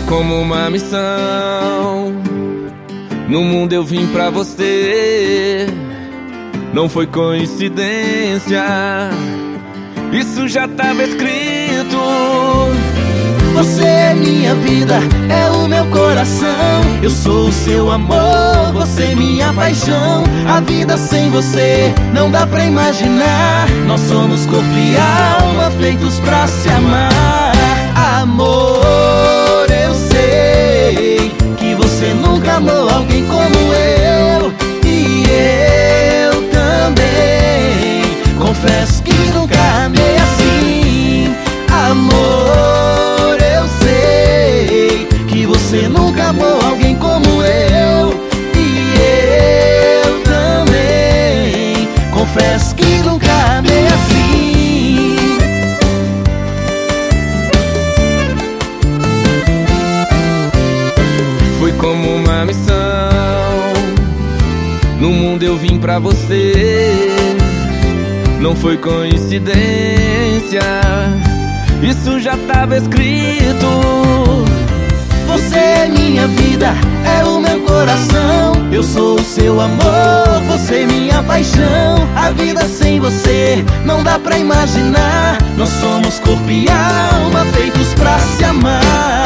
como uma missão. No mundo eu vim pra você. Não foi coincidência, isso já tava escrito. Você é minha vida, é o meu coração. Eu sou o seu amor, você é minha paixão. A vida sem você não dá pra imaginar. Nós somos corpo e alma, feitos pra se amar. Amor, eu sei que você nunca amou alguém como eu. E eu também confesso que nunca amei assim. Amor, eu sei que você nunca amou alguém como eu. E eu também confesso que nunca amei assim. Foi como uma missão. No mundo eu vim pra você. Não foi coincidência, isso já tava escrito. Você é minha vida, é o meu coração. Eu sou o seu amor, você é minha paixão. A vida sem você não dá pra imaginar. Nós somos corpo e alma, feitos pra se amar.